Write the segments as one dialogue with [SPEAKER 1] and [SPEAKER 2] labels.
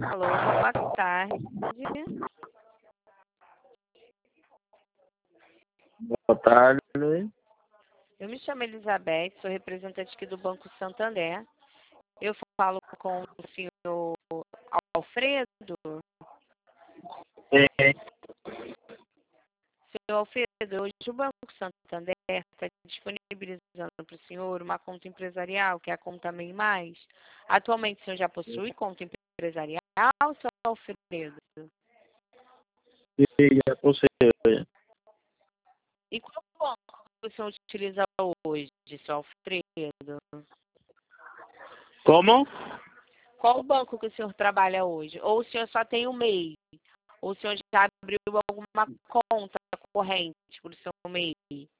[SPEAKER 1] Alô, boa tarde.
[SPEAKER 2] Boa tarde.
[SPEAKER 1] Eu me chamo Elizabeth, sou representante aqui do Banco Santander. Eu falo com o senhor Alfredo.
[SPEAKER 2] É,
[SPEAKER 1] Senhor Alfredo, hoje o Banco Santander está disponibilizando para o senhor uma conta empresarial, que é a conta MEI Mais. Atualmente o senhor já possui conta empresarial, senhor Alfredo?
[SPEAKER 2] já possui.
[SPEAKER 1] E qual banco que o senhor utiliza hoje, senhor Alfredo?
[SPEAKER 2] Como?
[SPEAKER 1] Qual banco que o senhor trabalha hoje? Ou o senhor só tem o MEI? Ou o senhor já abriu alguma conta corrente para o seu MEI?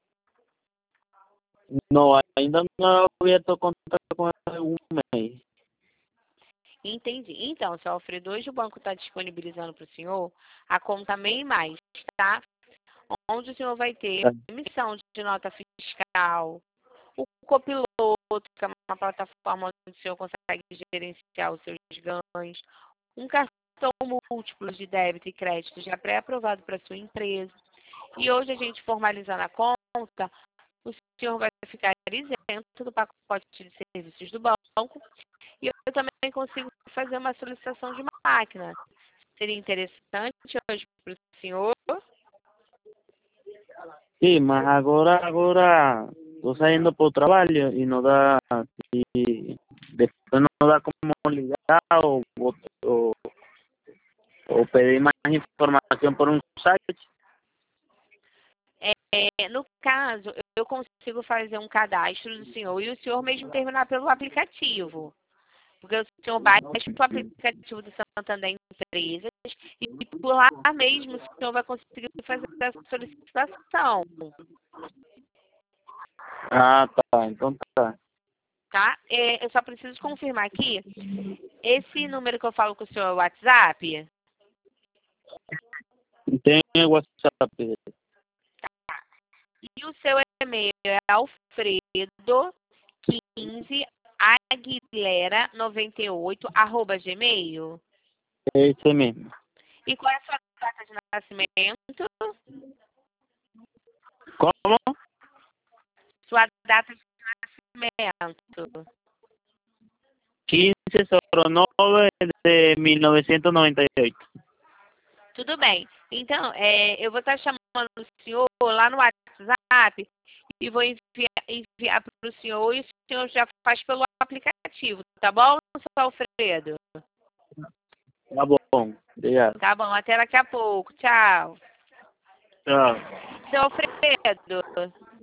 [SPEAKER 2] Não, ainda não abierto contato com um mês.
[SPEAKER 1] Entendi. Então, senhor Alfredo, hoje o banco está disponibilizando para o senhor a conta MEI Mais, tá? Onde o senhor vai ter emissão de nota fiscal, o copiloto, que é uma plataforma onde o senhor consegue gerenciar os seus ganhos, um cartão múltiplo de débito e crédito já pré-aprovado para sua empresa. E hoje a gente formalizando a conta, o senhor vai ficar isento do pacote de serviços do banco e eu também consigo fazer uma solicitação de uma máquina. Seria interessante hoje para o senhor?
[SPEAKER 2] Sim, mas agora estou saindo para o trabalho e não dá, e depois não dá como ligar ou pedir mais informação por um site.
[SPEAKER 1] No caso, eu consigo fazer um cadastro do senhor e o senhor mesmo terminar pelo aplicativo. Porque o senhor baixa o aplicativo do Santander Empresas e por lá mesmo o senhor vai conseguir fazer essa solicitação,
[SPEAKER 2] Ah, tá, então tá.
[SPEAKER 1] tá? Eu só preciso confirmar aqui, esse número que eu falo com o senhor é o WhatsApp?
[SPEAKER 2] Tem WhatsApp.
[SPEAKER 1] E o seu e-mail é alfredo15aguilera98@gmail.
[SPEAKER 2] É esse mesmo.
[SPEAKER 1] E qual é a sua data de nascimento?
[SPEAKER 2] Como?
[SPEAKER 1] Sua data de nascimento.
[SPEAKER 2] 1509 de 1998.
[SPEAKER 1] Tudo bem. Então, eu vou estar chamando o senhor lá no WhatsApp e vou enviar para o senhor e o senhor já faz pelo aplicativo, tá bom, senhor Alfredo?
[SPEAKER 2] Tá bom, obrigado.
[SPEAKER 1] Tá bom, até daqui a pouco. Tchau.
[SPEAKER 2] Tchau.
[SPEAKER 1] Seu Alfredo,